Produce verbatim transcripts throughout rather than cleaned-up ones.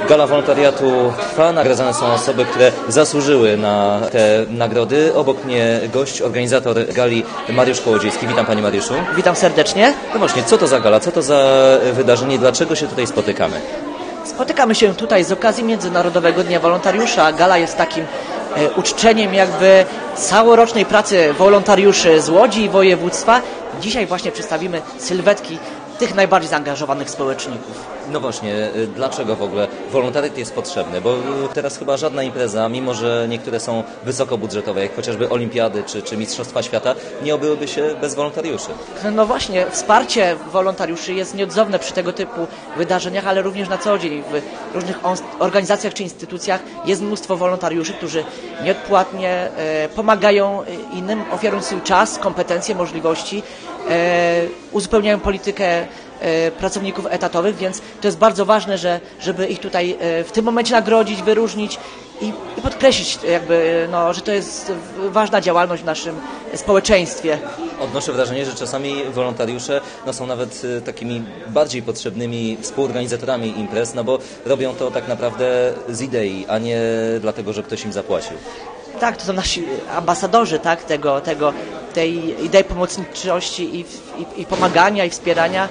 Gala wolontariatu trwa, nagradzane są osoby, które zasłużyły na te nagrody. Obok mnie gość, organizator gali Mariusz Kołodziejski. Witam Panie Mariuszu. Witam serdecznie. No właśnie, co to za gala, co to za wydarzenie, dlaczego się tutaj spotykamy? Spotykamy się tutaj z okazji Międzynarodowego Dnia Wolontariusza. Gala jest takim e, uczczeniem jakby całorocznej pracy wolontariuszy z Łodzi i województwa. Dzisiaj właśnie przedstawimy sylwetki tych najbardziej zaangażowanych społeczników. No właśnie, dlaczego w ogóle wolontariat jest potrzebny? Bo teraz chyba żadna impreza, mimo że niektóre są wysokobudżetowe, jak chociażby olimpiady czy, czy Mistrzostwa Świata, nie obyłyby się bez wolontariuszy. No właśnie, wsparcie wolontariuszy jest nieodzowne przy tego typu wydarzeniach, ale również na co dzień w różnych organizacjach czy instytucjach jest mnóstwo wolontariuszy, którzy nieodpłatnie e, pomagają innym, ofiarując swój czas, kompetencje, możliwości, e, uzupełniają politykę pracowników etatowych, więc to jest bardzo ważne, że, żeby ich tutaj w tym momencie nagrodzić, wyróżnić i, i podkreślić, jakby, no, że to jest ważna działalność w naszym społeczeństwie. Odnoszę wrażenie, że czasami wolontariusze no, są nawet takimi bardziej potrzebnymi współorganizatorami imprez, no bo robią to tak naprawdę z idei, a nie dlatego, że ktoś im zapłacił. Tak, to są nasi ambasadorzy, tak, tego, tego, tej idei pomocniczości i, i, i pomagania i wspierania.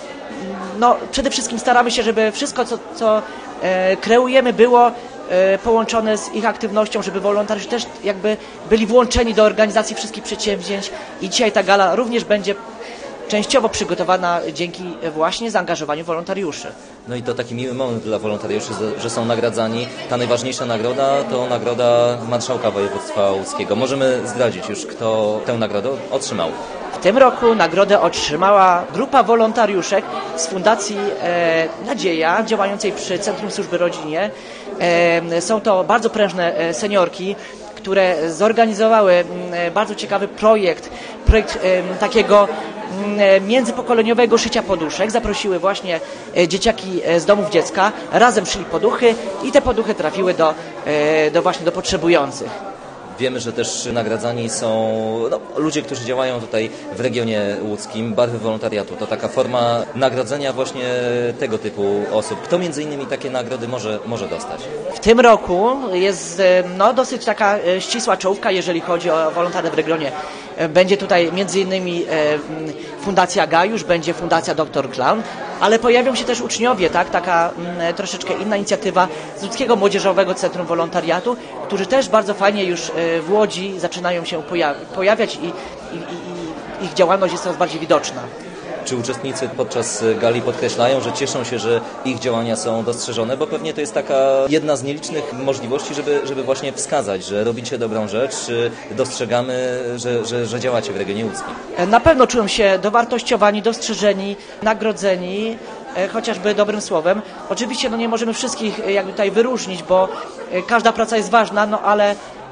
No, przede wszystkim staramy się, żeby wszystko, co, co e, kreujemy, było e, połączone z ich aktywnością, żeby wolontariusze też jakby byli włączeni do organizacji wszystkich przedsięwzięć i dzisiaj ta gala również będzie częściowo przygotowana dzięki właśnie zaangażowaniu wolontariuszy. No i to taki miły moment dla wolontariuszy, że są nagradzani. Ta najważniejsza nagroda to nagroda Marszałka Województwa Łódzkiego. Możemy zdradzić już, kto tę nagrodę otrzymał. W tym roku nagrodę otrzymała grupa wolontariuszek z Fundacji e, Nadzieja, działającej przy Centrum Służby Rodzinie. E, są to bardzo prężne e, seniorki, które zorganizowały e, bardzo ciekawy projekt, projekt e, takiego e, międzypokoleniowego szycia poduszek. Zaprosiły właśnie e, dzieciaki z domów dziecka, razem szyli poduchy i te poduchy trafiły do, e, do właśnie do potrzebujących. Wiemy, że też nagradzani są no, ludzie, którzy działają tutaj w regionie łódzkim. Barwy wolontariatu to taka forma nagrodzenia właśnie tego typu osób. Kto między innymi takie nagrody może, może dostać? W tym roku jest no, dosyć taka ścisła czołówka, jeżeli chodzi o wolontariat w regionie. Będzie tutaj między innymi Fundacja Gajusz, będzie Fundacja Doktor Clown, ale pojawią się też uczniowie, tak? Taka m, troszeczkę inna inicjatywa z Łódzkiego Młodzieżowego Centrum Wolontariatu, którzy też bardzo fajnie już w Łodzi zaczynają się pojawi pojawiać i, i, i ich działalność jest coraz bardziej widoczna. Czy uczestnicy podczas gali podkreślają, że cieszą się, że ich działania są dostrzeżone, bo pewnie to jest taka jedna z nielicznych możliwości, żeby, żeby właśnie wskazać, że robicie dobrą rzecz, dostrzegamy, że, że, że działacie w regionie łódzkim. Na pewno czują się dowartościowani, dostrzeżeni, nagrodzeni, chociażby dobrym słowem. Oczywiście no, nie możemy wszystkich jakby tutaj wyróżnić, bo każda praca jest ważna, no ale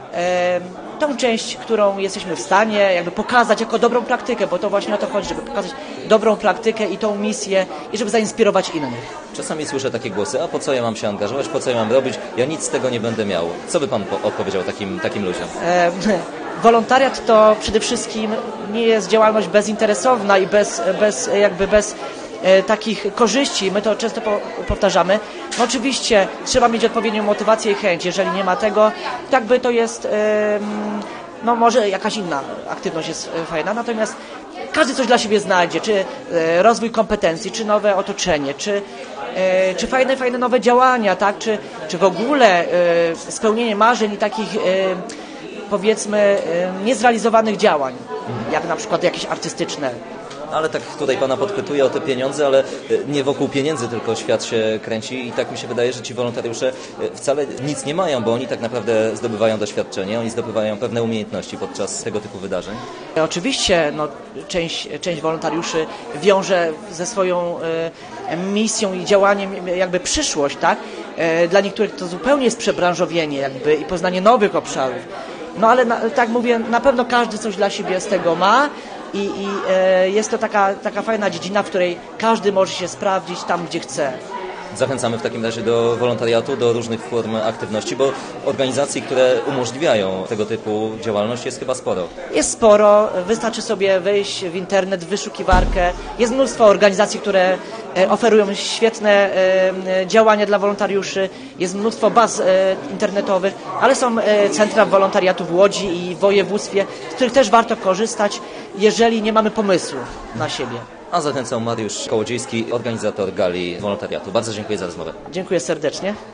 e, tą część, którą jesteśmy w stanie jakby pokazać jako dobrą praktykę, bo to właśnie o to chodzi, żeby pokazać dobrą praktykę i tą misję i żeby zainspirować innych. Czasami słyszę takie głosy, a po co ja mam się angażować, po co ja mam robić, ja nic z tego nie będę miał. Co by Pan odpowiedział takim, takim ludziom? E, wolontariat to przede wszystkim nie jest działalność bezinteresowna i bez, bez jakby bez e, takich korzyści. My to często po, powtarzamy. No oczywiście trzeba mieć odpowiednią motywację i chęć. Jeżeli nie ma tego, tak by to jest, e, no może jakaś inna aktywność jest fajna, natomiast każdy coś dla siebie znajdzie, czy e, rozwój kompetencji, czy nowe otoczenie, czy, e, czy fajne, fajne nowe działania, tak? czy, czy w ogóle e, spełnienie marzeń i takich e, powiedzmy e, niezrealizowanych działań, jak na przykład jakieś artystyczne. Ale tak tutaj Pana podpytuję o te pieniądze, ale nie wokół pieniędzy tylko świat się kręci i tak mi się wydaje, że ci wolontariusze wcale nic nie mają, bo oni tak naprawdę zdobywają doświadczenie, oni zdobywają pewne umiejętności podczas tego typu wydarzeń. Oczywiście no, część, część wolontariuszy wiąże ze swoją e, misją i działaniem jakby przyszłość, tak? E, dla niektórych to zupełnie jest przebranżowienie jakby i poznanie nowych obszarów. No ale na, tak mówię, na pewno każdy coś dla siebie z tego ma. I, i e, jest to taka, taka fajna dziedzina, w której każdy może się sprawdzić tam, gdzie chce. Zachęcamy w takim razie do wolontariatu, do różnych form aktywności, bo organizacji, które umożliwiają tego typu działalność jest chyba sporo. Jest sporo, wystarczy sobie wejść w internet, w wyszukiwarkę. Jest mnóstwo organizacji, które e, oferują świetne e, działania dla wolontariuszy, jest mnóstwo baz e, internetowych, ale są e, centra wolontariatu w Łodzi i w województwie, z których też warto korzystać, jeżeli nie mamy pomysłu na siebie. A zachęcam Mariusz Kołodziejski, organizator gali wolontariatu. Bardzo dziękuję za rozmowę. Dziękuję serdecznie.